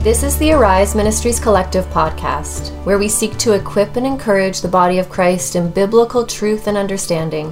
This is the Arise Ministries Collective podcast, where we seek to equip and encourage the body of Christ in biblical truth and understanding.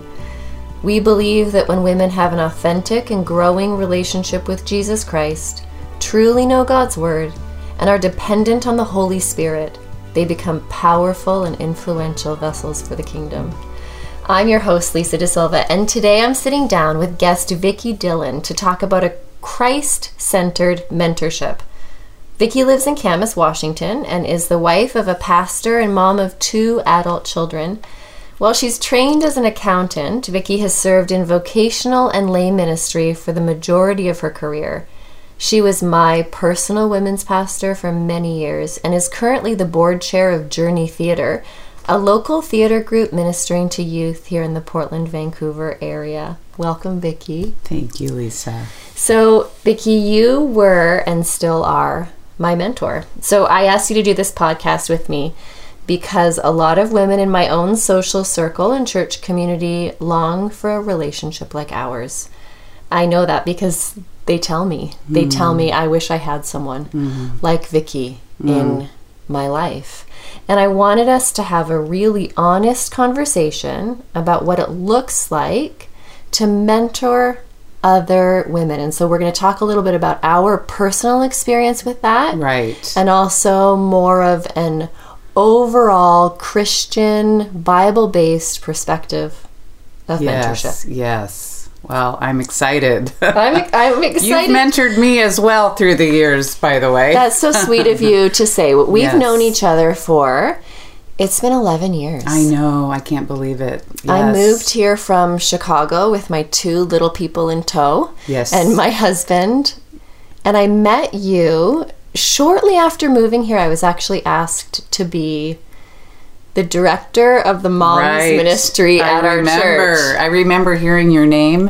We believe that when women have an authentic and growing relationship with Jesus Christ, truly know God's Word, and are dependent on the Holy Spirit, they become powerful and influential vessels for the kingdom. I'm your host, Lisa De Silva, and today I'm sitting down with guest Vicki Dillon to talk about a Christ-centered mentorship. Vicki lives in Camas, Washington, and is the wife of a pastor and mom of 2 adult children. While she's trained as an accountant, Vicki has served in vocational and lay ministry for the majority of her career. She was my personal women's pastor for many years and is currently the board chair of Journey Theater, a local theater group ministering to youth here in the Portland, Vancouver area. Welcome, Vicki. Thank you, Lisa. So, Vicki, you were and still are my mentor. So I asked you to do this podcast with me because a lot of women in my own social circle and church community long for a relationship like ours. I know that because they tell me. They tell me I wish I had someone like Vicki in my life. And I wanted us to have a really honest conversation about what it looks like to mentor other women. And so we're going to talk a little bit about our personal experience with that. Right. And also more of an overall Christian, Bible-based perspective of mentorship. Yes. Well, I'm excited. I'm excited. You've mentored me as well through the years, by the way. That's so sweet of you to say. We've known each other for... It's been 11 years. I know. I can't believe it. Yes. I moved here from Chicago with my 2 little people in tow. Yes. And my husband. And I met you shortly after moving here. I was actually asked to be the director of the Moms Ministry at our church. I remember hearing your name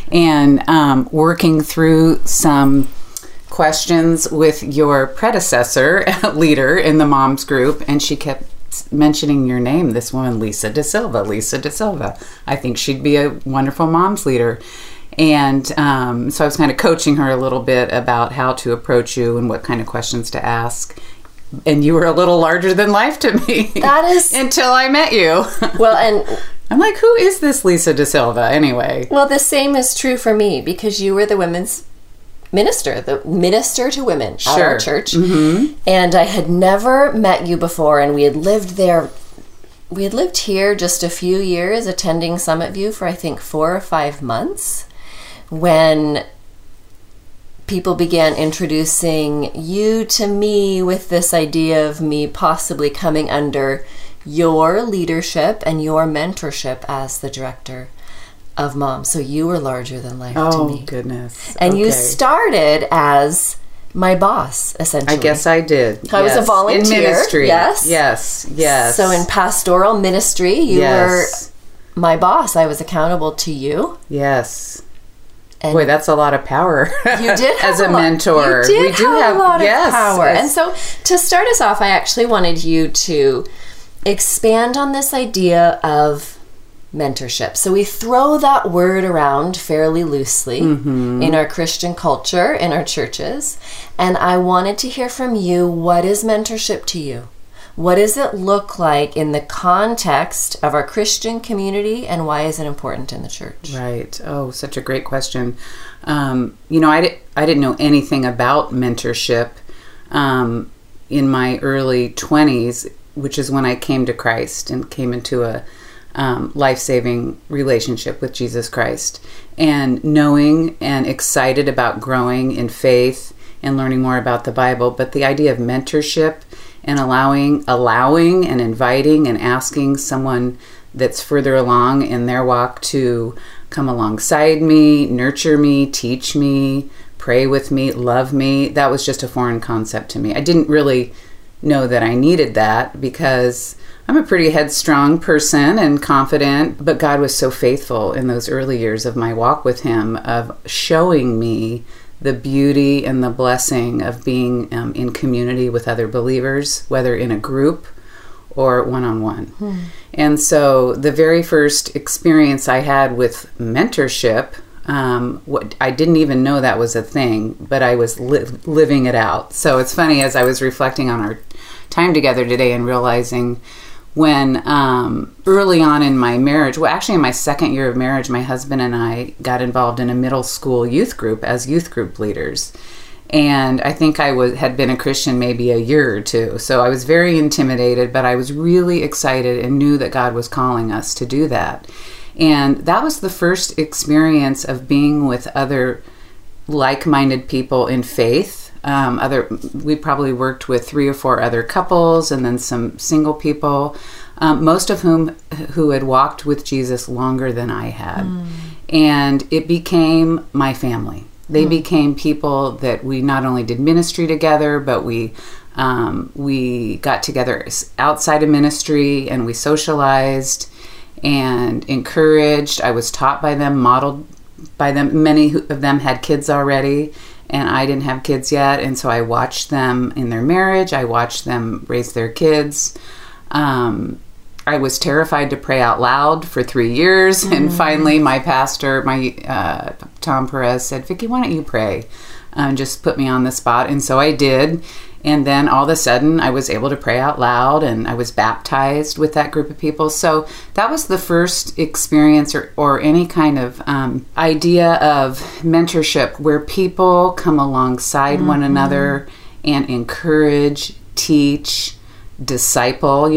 and working through some questions with your predecessor, leader in the Moms group, and she kept mentioning your name, this woman, Lisa De Silva. I think she'd be a wonderful moms leader. And so I was kind of coaching her a little bit about how to approach you and what kind of questions to ask. And you were a little larger than life to me. That is... until I met you. Well, and... I'm like, who is this Lisa De Silva anyway? Well, the same is true for me because you were the women's minister, the minister to women at our church. And I had never met you before, and we had lived there. We had lived here just a few years, attending Summit View for I think 4 or 5 months, when people began introducing you to me with this idea of me possibly coming under your leadership and your mentorship as the director of Moms. So you were larger than life to me. Oh, goodness. And you started as my boss, essentially. I guess I did. I was a volunteer. In ministry. Yes. Yes. So in pastoral ministry, you were my boss. I was accountable to you. Yes. And boy, that's a lot of power. You did have as a mentor. You did have a lot of power. Yes. And so to start us off, I actually wanted you to expand on this idea of mentorship. So we throw that word around fairly loosely in our Christian culture, in our churches. And I wanted to hear from you, what is mentorship to you? What does it look like in the context of our Christian community, and why is it important in the church? Right. Oh, such a great question. I didn't know anything about mentorship in my early 20s, which is when I came to Christ and came into a life-saving relationship with Jesus Christ, and knowing and excited about growing in faith and learning more about the Bible. But the idea of mentorship and allowing and inviting and asking someone that's further along in their walk to come alongside me, nurture me, teach me, pray with me, love me, that was just a foreign concept to me. I didn't really know that I needed that because I'm a pretty headstrong person and confident, but God was so faithful in those early years of my walk with Him, of showing me the beauty and the blessing of being in community with other believers, whether in a group or one-on-one. And so the very first experience I had with mentorship I didn't even know that was a thing, but I was living it out. So it's funny, as I was reflecting on our time together today and realizing when early on in my marriage, well, actually in my second year of marriage, my husband and I got involved in a middle school youth group as youth group leaders. And I think I had been a Christian maybe a year or two. So I was very intimidated, but I was really excited and knew that God was calling us to do that. And that was the first experience of being with other like-minded people in faith. We probably worked with 3 or 4 other couples and then some single people, most of who had walked with Jesus longer than I had. And it became my family. They became people that we not only did ministry together, but we got together outside of ministry, and we socialized and encouraged. I was taught by them, modeled by them. Many of them had kids already, and I didn't have kids yet, and so I watched them in their marriage. I watched them raise their kids. I was terrified to pray out loud for 3 years, and finally my pastor, Tom Perez, said, "Vicki, why don't you pray?" Just put me on the spot, and so I did. And then all of a sudden I was able to pray out loud, and I was baptized with that group of people. So that was the first experience or any kind of idea of mentorship where people come alongside one another and encourage, teach, disciple.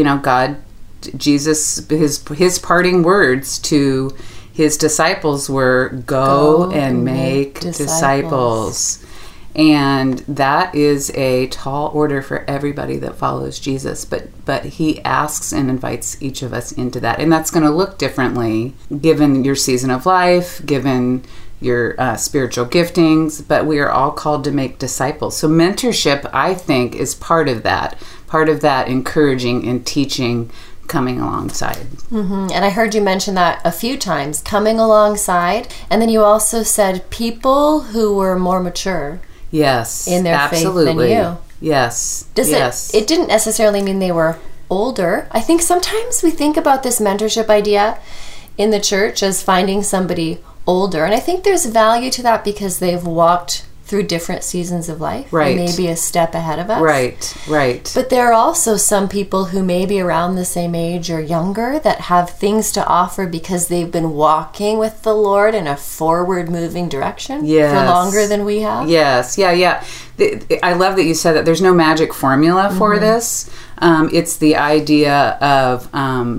Jesus, his parting words to his disciples were, go and make disciples. And that is a tall order for everybody that follows Jesus. But he asks and invites each of us into that. And that's going to look differently given your season of life, given your spiritual giftings. But we are all called to make disciples. So mentorship, I think, is part of that encouraging and teaching, coming alongside. And I heard you mention that a few times, coming alongside. And then you also said people who were more mature. Yes, in their absolutely. faith than you. Yes. It didn't necessarily mean they were older. I think sometimes we think about this mentorship idea in the church as finding somebody older. And I think there's value to that because they've walked through different seasons of life. Right. And maybe a step ahead of us. Right. But there are also some people who may be around the same age or younger that have things to offer because they've been walking with the Lord in a forward-moving direction for longer than we have. Yes, yeah. I love that you said that there's no magic formula for this. It's the idea of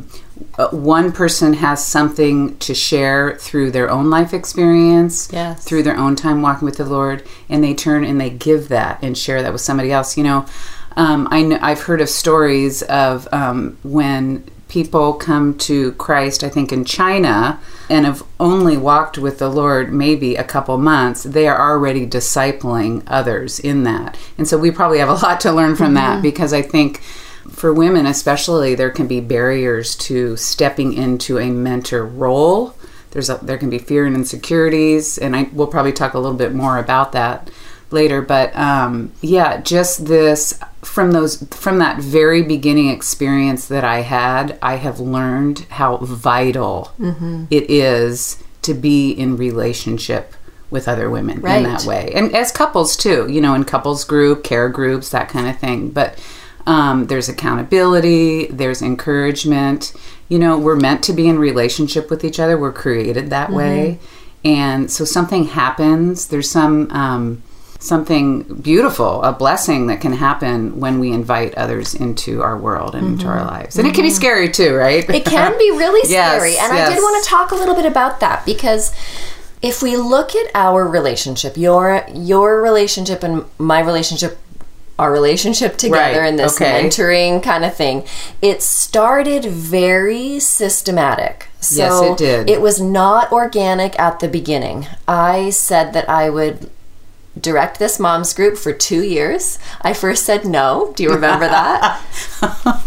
one person has something to share through their own life experience, through their own time walking with the Lord, and they turn and they give that and share that with somebody else. I've heard of stories of when people come to Christ, I think in China, and have only walked with the Lord maybe a couple months, they are already discipling others in that. And so we probably have a lot to learn from that, because I think for women especially, there can be barriers to stepping into a mentor role. There can be fear and insecurities, and we'll probably talk a little bit more about that later. But just this from that very beginning experience that I had, I have learned how vital it is to be in relationship with other women in that way, and as couples too. In couples group, care groups, that kind of thing. But there's accountability, there's encouragement. We're meant to be in relationship with each other. We're created that way. And so something happens. There's something beautiful, a blessing that can happen when we invite others into our world and into our lives. And it can be scary too, right? It can be really scary. Yes, and I did want to talk a little bit about that, because if we look at our relationship, your relationship and my relationship, our relationship together in this mentoring kind of thing, it started very systematic. So yes, it did. It was not organic at the beginning. I said that I would direct this mom's group for 2 years. I first said no. Do you remember that?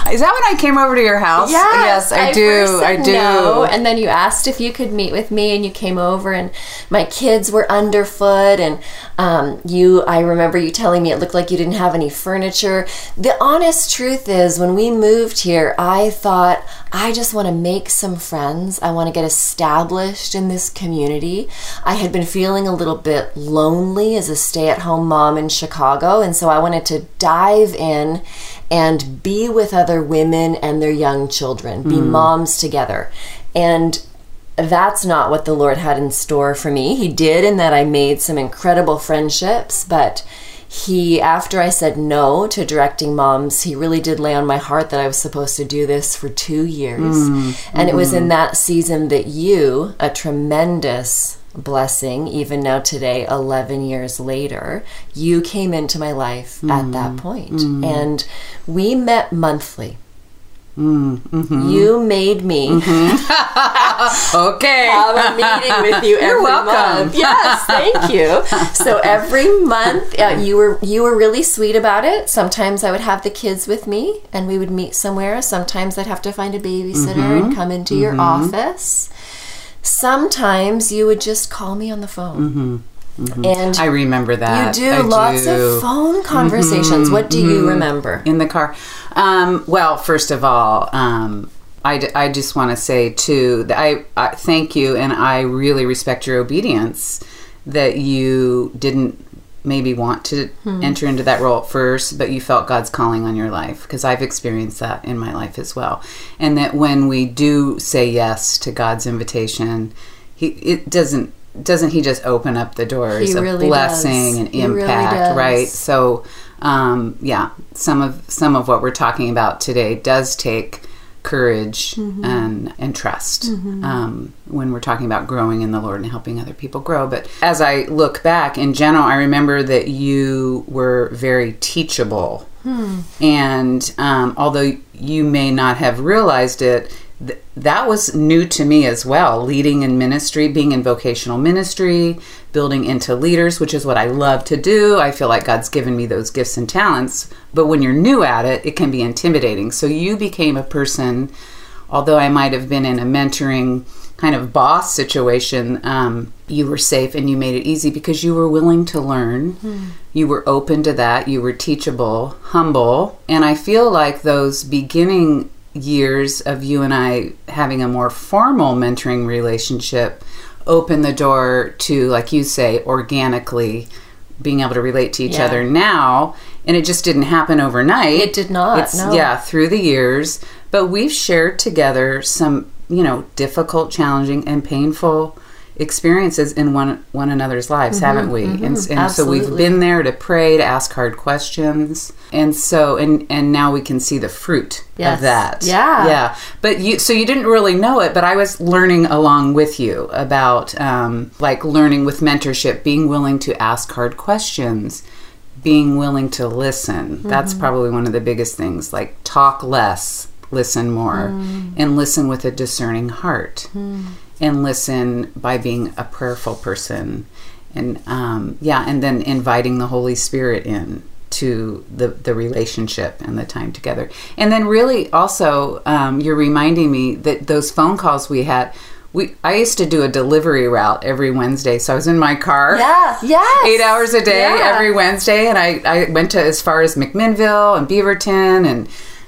Is that when I came over to your house? Yes, I do. First said I do. No, and then you asked if you could meet with me, and you came over, and my kids were underfoot, and I remember you telling me it looked like you didn't have any furniture. The honest truth is, when we moved here, I thought, I just want to make some friends. I want to get established in this community. I had been feeling a little bit lonely as a stay-at-home mom in Chicago, and so I wanted to dive in and be with other women and their young children, be moms together. And that's not what the Lord had in store for me. He did, in that I made some incredible friendships, but after I said no to directing moms, he really did lay on my heart that I was supposed to do this for 2 years. And it was in that season that you, a tremendous blessing, even now today, 11 years later, you came into my life at that point. And we met monthly. You made me okay. have a meeting with you every month. Yes, thank you. So every month, you were really sweet about it. Sometimes I would have the kids with me, and we would meet somewhere. Sometimes I'd have to find a babysitter and come into your office. Sometimes you would just call me on the phone. And I remember that. You do lots of phone conversations. What do you remember? In the car. Well, first of all, I just want to say, too, that I thank you, and I really respect your obedience, that you didn't maybe want to enter into that role at first, but you felt God's calling on your life, because I've experienced that in my life as well. And that when we do say yes to God's invitation, doesn't he just open up the doors of blessing and impact, right? So some of what we're talking about today does take courage and trust when we're talking about growing in the Lord and helping other people grow. But as I look back in general, I remember that you were very teachable. And although you may not have realized it, that was new to me as well, leading in ministry, being in vocational ministry, building into leaders, which is what I love to do. I feel like God's given me those gifts and talents. But when you're new at it, it can be intimidating. So you became a person, although I might have been in a mentoring kind of boss situation, you were safe and you made it easy because you were willing to learn. You were open to that. You were teachable, humble. And I feel like those beginning years of you and I having a more formal mentoring relationship opened the door to, like you say, organically being able to relate to each other now. And it just didn't happen overnight. It did not, no. Yeah, through the years. But we've shared together some, difficult, challenging, and painful experiences in one another's lives, haven't we? And so we've been there to pray, to ask hard questions. And so, and now we can see the fruit of that. Yeah. But you didn't really know it, but I was learning along with you about, learning with mentorship, being willing to ask hard questions, being willing to listen. That's probably one of the biggest things, like talk less, listen more, and listen with a discerning heart. And listen by being a prayerful person, and and then inviting the Holy Spirit in to the relationship and the time together. And then really also, you're reminding me that those phone calls we had, I used to do a delivery route every Wednesday. So I was in my car 8 hours a day every Wednesday, and I went to as far as McMinnville and Beaverton and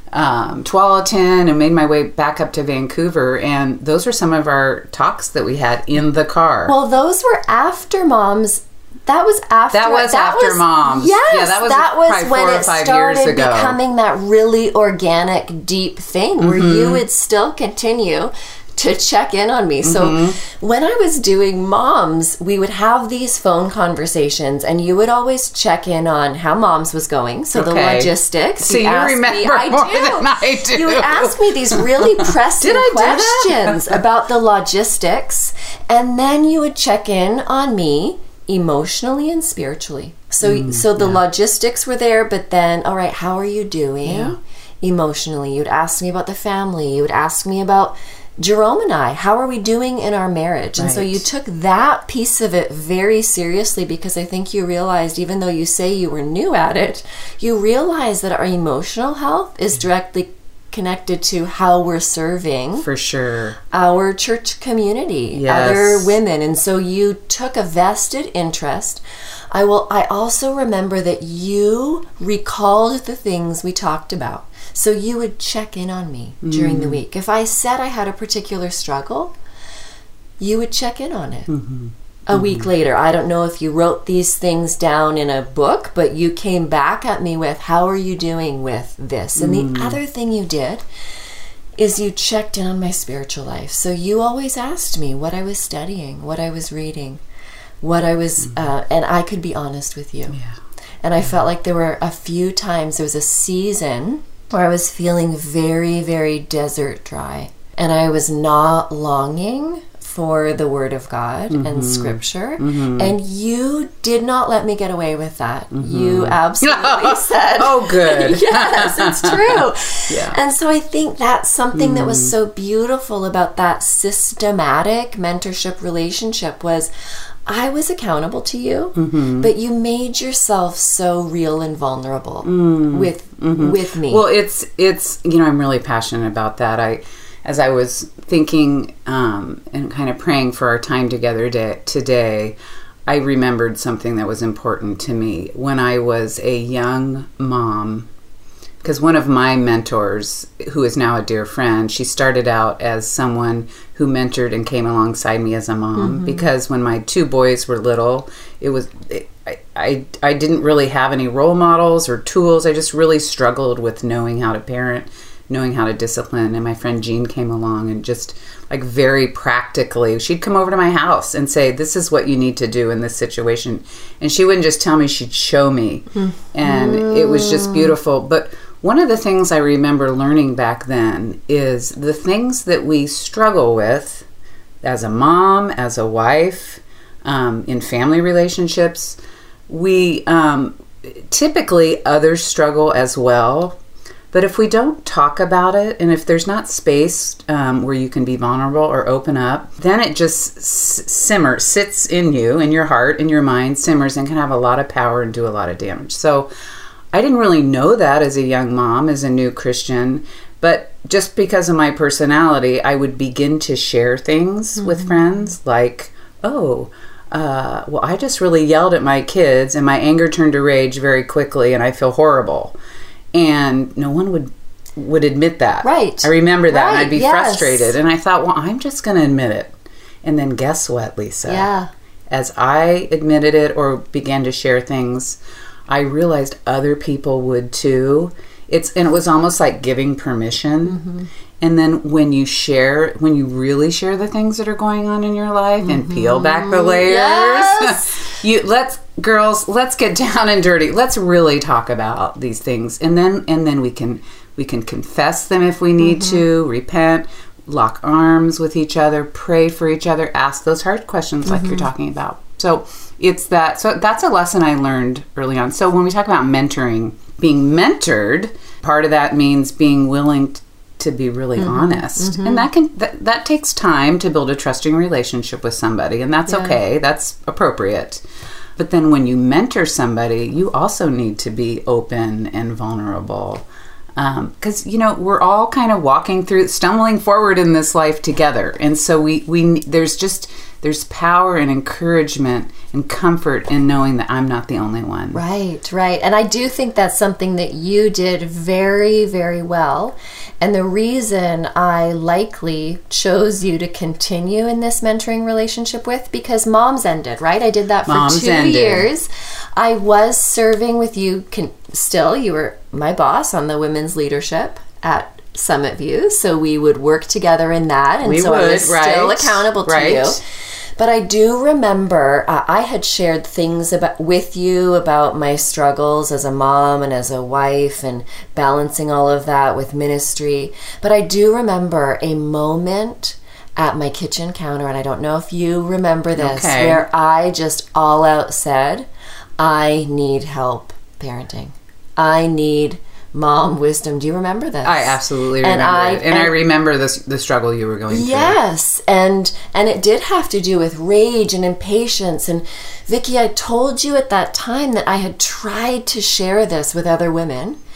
Tualatin, and made my way back up to Vancouver. And those were some of our talks that we had in the car. Well, those were after Moms. That was after Moms. Yes, yeah, that was when it started becoming that really organic, deep thing where you would still continue to check in on me. So when I was doing Moms, we would have these phone conversations, and you would always check in on how Moms was going. So the logistics. So you remember more than I do. You would ask me these really pressing questions about the logistics, and then you would check in on me emotionally and spiritually. So the logistics were there, but then, all right, how are you doing emotionally? You'd ask me about the family. You would ask me about Jerome and I, how are we doing in our marriage? And so you took that piece of it very seriously, because I think you realized, even though you say you were new at it, you realized that our emotional health is directly connected to how we're serving For sure. our church community, Yes. other women. And so you took a vested interest. I also remember that you recalled the things we talked about. So you would check in on me during the week. If I said I had a particular struggle, you would check in on it. A week later, I don't know if you wrote these things down in a book, but you came back at me with, how are you doing with this? And the other thing you did is you checked in on my spiritual life. So you always asked me what I was studying, what I was reading, what I was, and I could be honest with you. Yeah. And I felt like there were a few times, there was a season where I was feeling very, very desert dry. And I was not longing for the Word of God and Scripture. And you did not let me get away with that. You absolutely said, oh, good. Yes, it's true. Yeah. And so I think that's something that was so beautiful about that systematic mentorship relationship was I was accountable to you, but you made yourself so real and vulnerable with me. Well, it's I'm really passionate about that. As I was thinking and kind of praying for our time together today, I remembered something that was important to me when I was a young mom. Because one of my mentors, who is now a dear friend, she started out as someone who mentored and came alongside me as a mom. Because when my two boys were little, I didn't really have any role models or tools. I just really struggled with knowing how to parent, knowing how to discipline. And my friend Jean came along and just like very practically, she'd come over to my house and say, this is what you need to do in this situation. And she wouldn't just tell me, she'd show me. And it was just beautiful. But one of the things I remember learning back then is the things that we struggle with as a mom, as a wife, in family relationships, we typically others struggle as well. But if we don't talk about it, and if there's not space where you can be vulnerable or open up, then it just sits in you, in your heart, in your mind, simmers, and can have a lot of power and do a lot of damage. So I didn't really know that as a young mom, as a new Christian, but just because of my personality, I would begin to share things with friends like, well, I just really yelled at my kids and my anger turned to rage very quickly and I feel horrible. And no one would admit that. Right. I remember that, and Right, I'd be yes. frustrated. And I thought, well, I'm just going to admit it. And then guess what, Lisa? Yeah. As I admitted it or began to share things, I realized other people would too. And it was almost like giving permission. And then when you really share the things that are going on in your life and peel back the layers, Yes. let's get down and dirty. Let's really talk about these things. And then we can confess them if we need to, repent, lock arms with each other, pray for each other, ask those hard questions like you're talking about. So that's a lesson I learned early on. So when we talk about mentoring, being mentored, part of that means being willing to be really honest. And that takes time to build a trusting relationship with somebody, and that's okay. That's appropriate. But then when you mentor somebody, you also need to be open and vulnerable. Because, we're all kind of stumbling forward in this life together. And so there's power and encouragement and comfort in knowing that I'm not the only one. Right. And I do think that's something that you did very, very well. And the reason I likely chose you to continue in this mentoring relationship with, because Moms ended, right? I did that for 2 years. I was serving with you still. You were my boss on the women's leadership at Summit View. So we would work together in that. And I was still accountable to you. But I do remember I had shared things with you about my struggles as a mom and as a wife and balancing all of that with ministry. But I do remember a moment at my kitchen counter, and I don't know if you remember this, where I just all out said, I need help parenting. I need mom wisdom. Do you remember this? I absolutely remember it. And I remember the struggle you were going through. Yes. And it did have to do with rage and impatience. And Vicki, I told you at that time that I had tried to share this with other women.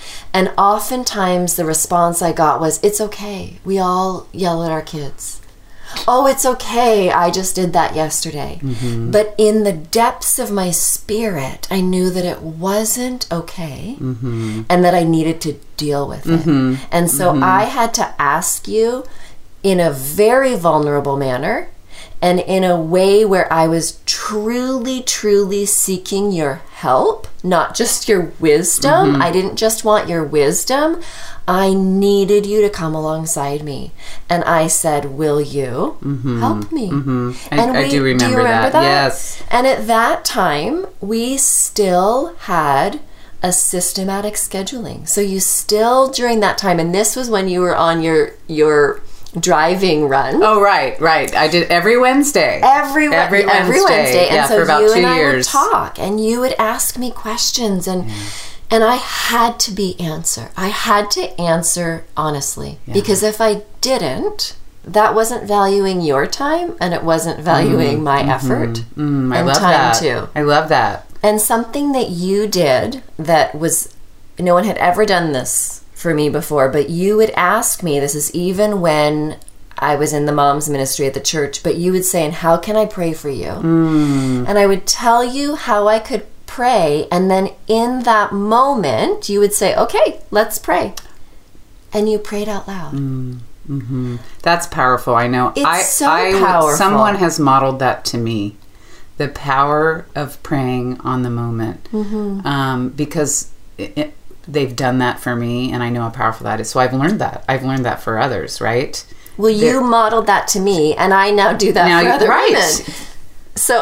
And oftentimes the response I got was, it's okay. We all yell at our kids. Oh, it's okay. I just did that yesterday. But in the depths of my spirit, I knew that it wasn't okay and that I needed to deal with it. And so I had to ask you in a very vulnerable manner and in a way where I was truly, truly seeking your help, not just your wisdom. I didn't just want your wisdom. I needed you to come alongside me. And I said, will you help me? I do remember that. Yes. And at that time, we still had a systematic scheduling. So you still, during that time, and this was when you were on your driving run. Oh, right. I did every Wednesday. Every Wednesday. And so for about you 2 and I years. would talk, and you would ask me questions, and I had to I had to answer honestly, because if I didn't, that wasn't valuing your time, and it wasn't valuing my effort and I love time that. too. I love that. And something that you did that was, no one had ever done this for me before, but you would ask me, this is even when I was in the mom's ministry at the church, but you would say, and how can I pray for you? And I would tell you how I could pray, and then in that moment, you would say, okay, let's pray. And you prayed out loud. That's powerful. I know. It's so powerful. Someone has modeled that to me, the power of praying on the moment, because they've done that for me, and I know how powerful that is. So I've learned that. I've learned that for others, right? Well, you modeled that to me, and I now do that for other women. So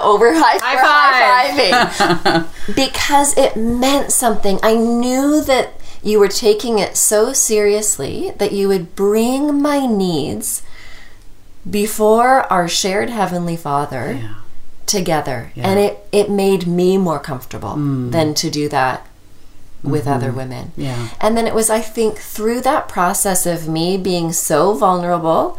high-fiving. Because it meant something. I knew that you were taking it so seriously that you would bring my needs before our shared Heavenly Father together. And it made me more comfortable than to do that with other women. And then it was, I think, through that process of me being so vulnerable,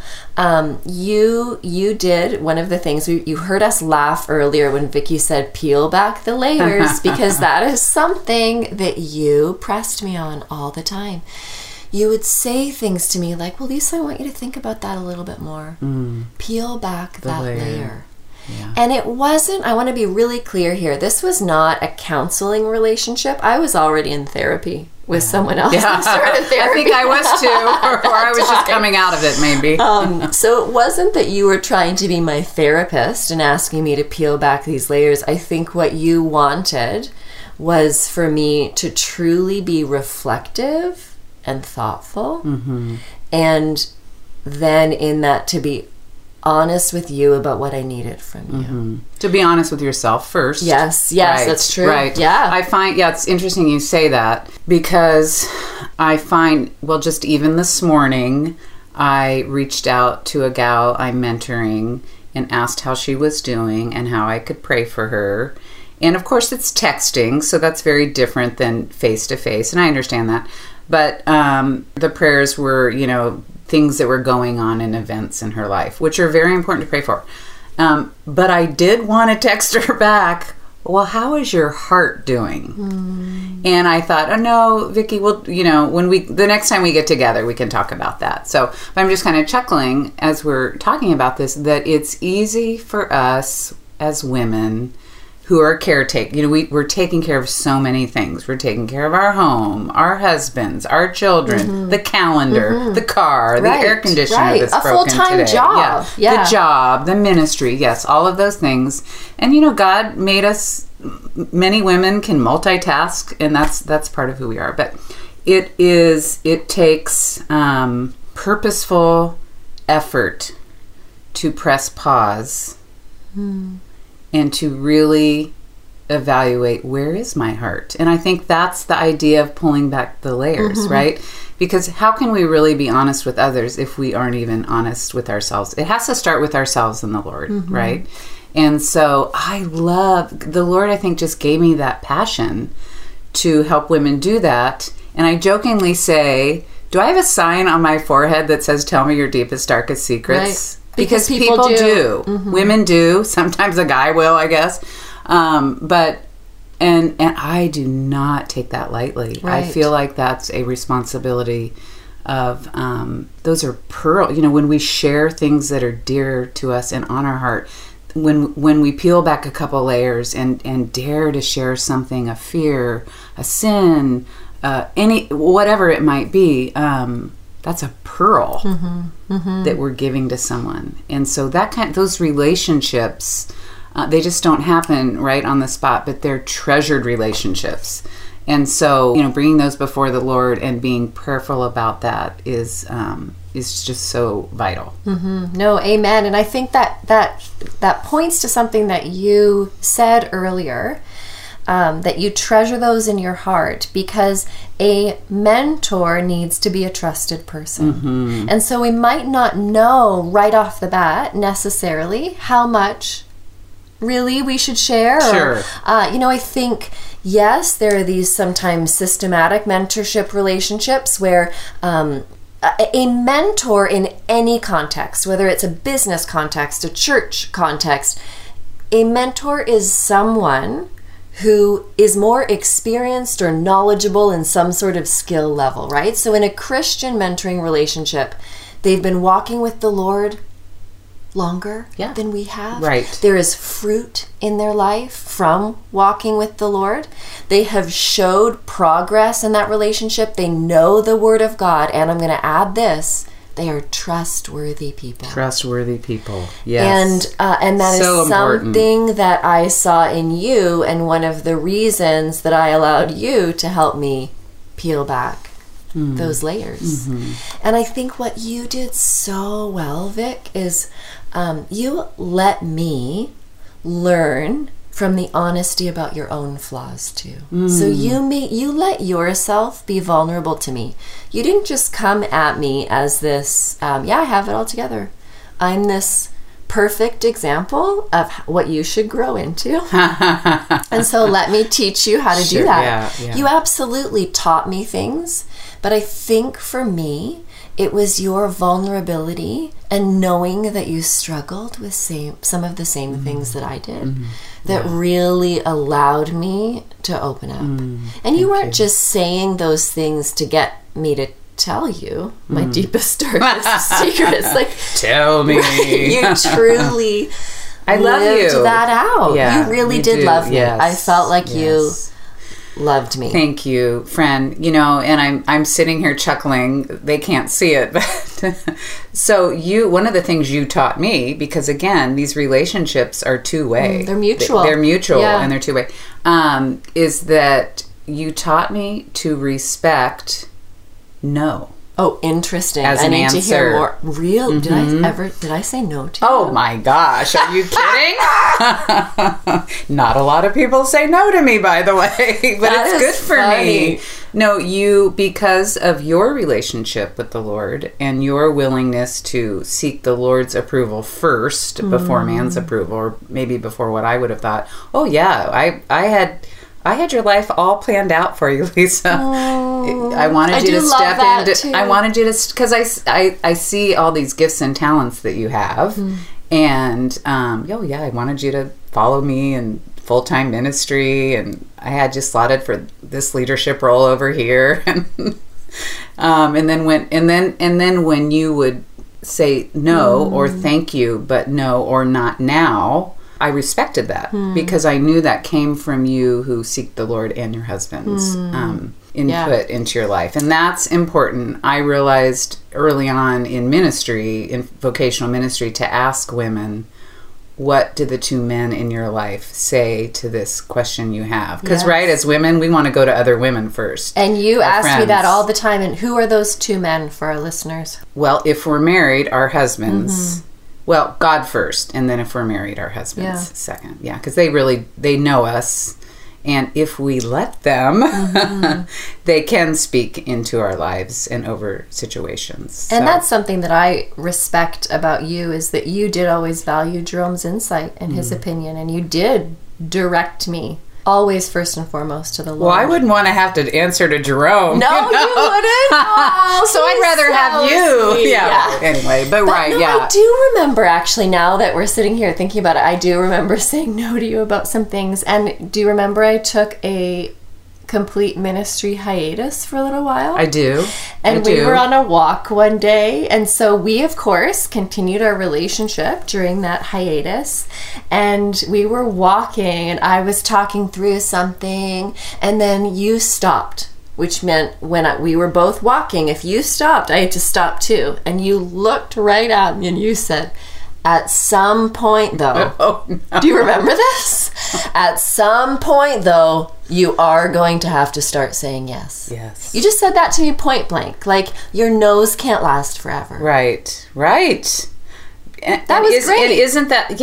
you did one of the things, you heard us laugh earlier when Vicki said, peel back the layers, because that is something that you pressed me on all the time. You would say things to me like, well, Lisa, I want you to think about that a little bit more. Peel back that layer. And it wasn't, I want to be really clear here, this was not a counseling relationship. I was already in therapy with someone else who started therapy. I think I was too, or I was just coming out of it maybe. So it wasn't that you were trying to be my therapist and asking me to peel back these layers. I think what you wanted was for me to truly be reflective and thoughtful, and then in that to be honest with you about what I needed from you. To be honest with yourself first. Yes, right, that's true. Right. Yeah. I find, it's interesting you say that, because I find, well, just even this morning, I reached out to a gal I'm mentoring and asked how she was doing and how I could pray for her. And of course it's texting, so that's very different than face-to-face, and I understand that. But the prayers were, things that were going on in events in her life, which are very important to pray for. But I did want to text her back, well, how is your heart doing? And I thought, oh no, Vicki, well, when the next time we get together, we can talk about that. So I'm just kind of chuckling as we're talking about this, that it's easy for us as women who are caretaking. We're taking care of so many things. We're taking care of our home, our husbands, our children, the calendar, the car, the air conditioner that's broken today. A full-time job. The job, the ministry, yes, all of those things. And God made us, many women can multitask, and that's part of who we are. But it takes purposeful effort to press pause and to really evaluate, where is my heart? And I think that's the idea of pulling back the layers, right? Because how can we really be honest with others if we aren't even honest with ourselves? It has to start with ourselves and the Lord, right? And so the Lord, I think, just gave me that passion to help women do that. And I jokingly say, do I have a sign on my forehead that says, tell me your deepest, darkest secrets? Right. Because people do. Women do. Sometimes a guy will, I guess. And And I do not take that lightly. Right. I feel like that's a responsibility of, those are pearl, when we share things that are dear to us and on our heart, when we peel back a couple layers and dare to share something, a fear, a sin, whatever it might be, that's a pearl that we're giving to someone. And so those relationships, they just don't happen right on the spot, but they're treasured relationships. And so, bringing those before the Lord and being prayerful about that is just so vital. No, amen. And I think that points to something that you said earlier, that you treasure those in your heart, because a mentor needs to be a trusted person. And so we might not know right off the bat necessarily how much really we should share. Sure. I think, yes, there are these sometimes systematic mentorship relationships where a mentor in any context, whether it's a business context, a church context, a mentor is someone who is more experienced or knowledgeable in some sort of skill level, right? So in a Christian mentoring relationship, they've been walking with the Lord longer than we have. Right. There is fruit in their life from walking with the Lord. They have showed progress in that relationship. They know the Word of God. And I'm going to add this. They are trustworthy people. Trustworthy people. Yes. And that so is something important that I saw in you, and one of the reasons that I allowed you to help me peel back those layers. And I think what you did so well, Vic, is you let me learn from the honesty about your own flaws too. So you let yourself be vulnerable to me. You didn't just come at me as this, I have it all together. I'm this perfect example of what you should grow into. And so let me teach you how to do that. Yeah. You absolutely taught me things, but I think for me, it was your vulnerability and knowing that you struggled with some of the same things that I did that really allowed me to open up. And you weren't just saying those things to get me to tell you my deepest, darkest secrets. Like, tell me. You truly I love lived you. that out. Yeah, you really did love me. Yes. I felt like you loved me. Thank you, friend. And I'm sitting here chuckling. They can't see it, but so one of the things you taught me, because again, these relationships are two-way. They're mutual. They're mutual and they're two-way. Is that you taught me to respect no. Oh, interesting. As I an need answer. to hear more. Real? Did I say no to you? Oh my gosh, are you kidding? Not a lot of people say no to me, by the way, but it's good for me. No, because of your relationship with the Lord and your willingness to seek the Lord's approval first before man's approval, or maybe before what I would have thought. Oh yeah, I had your life all planned out for you, Lisa. I wanted you to step into. I wanted you to, because I see all these gifts and talents that you have, and I wanted you to follow me in full-time ministry, and I had you slotted for this leadership role over here, and then when you would say no or thank you, but no or not now, I respected that because I knew that came from you who seek the Lord and your husband's input into your life. And that's important. I realized early on in ministry, in vocational ministry, to ask women, what do the two men in your life say to this question you have? Because right, as women, we want to go to other women first. And you ask me that all the time. And who are those two men for our listeners? Well, if we're married, our husbands... Well, God first, and then if we're married, our husbands second. Yeah, because they know us, and if we let them, they can speak into our lives and over situations. And that's something that I respect about you, is that you did always value Jerome's insight and his opinion, and you did direct me Always first and foremost to the Lord. Well, I wouldn't want to have to answer to Jerome. No, you wouldn't. Oh, so I'd rather have you. Sweet. Yeah. Anyway, but right, no, yeah. I do remember, actually, now that we're sitting here thinking about it, I do remember saying no to you about some things. And do you remember I took a complete ministry hiatus for a little while? I do. And we were on a walk one day, and so we, of course, continued our relationship during that hiatus, and we were walking, and I was talking through something, and then you stopped, which meant when we were both walking, if you stopped, I had to stop too, and you looked right at me and you said, at some point, though, no. Do you remember this? At some point, though, you are going to have to start saying yes. Yes. You just said that to me point blank. Like, your nose can't last forever. Right. That was great. Isn't that,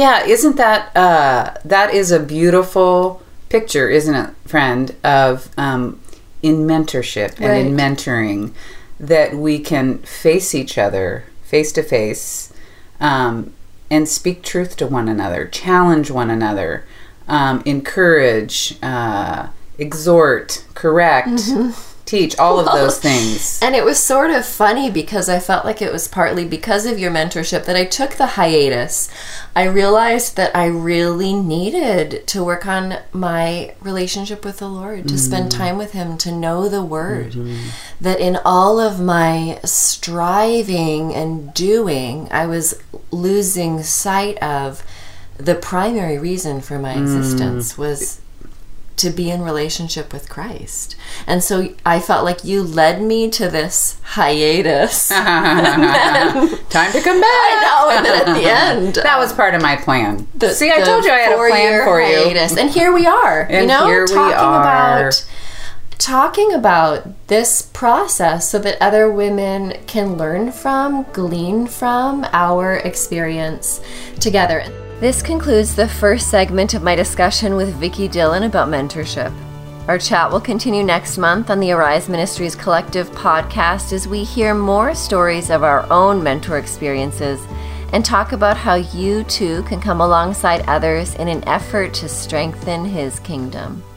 that is a beautiful picture, isn't it, friend, of in mentorship and in mentoring, that we can face each other face to face, and speak truth to one another, challenge one another, encourage, exhort, correct, teach, all of those things. And it was sort of funny because I felt like it was partly because of your mentorship that I took the hiatus. I realized that I really needed to work on my relationship with the Lord, to spend time with Him, to know the Word. That in all of my striving and doing, I was losing sight of the primary reason for my existence was to be in relationship with Christ. And so I felt like you led me to this hiatus. Time to come back. I know, and then at the end, that was part of my plan. See, I told you I had a plan for hiatus. And here we are. And here we are. Talking about this process so that other women can learn from, glean from our experience together. This concludes the first segment of my discussion with Vicki Dillon about mentorship. Our chat will continue next month on the Arise Ministries Collective podcast as we hear more stories of our own mentor experiences and talk about how you too can come alongside others in an effort to strengthen His kingdom.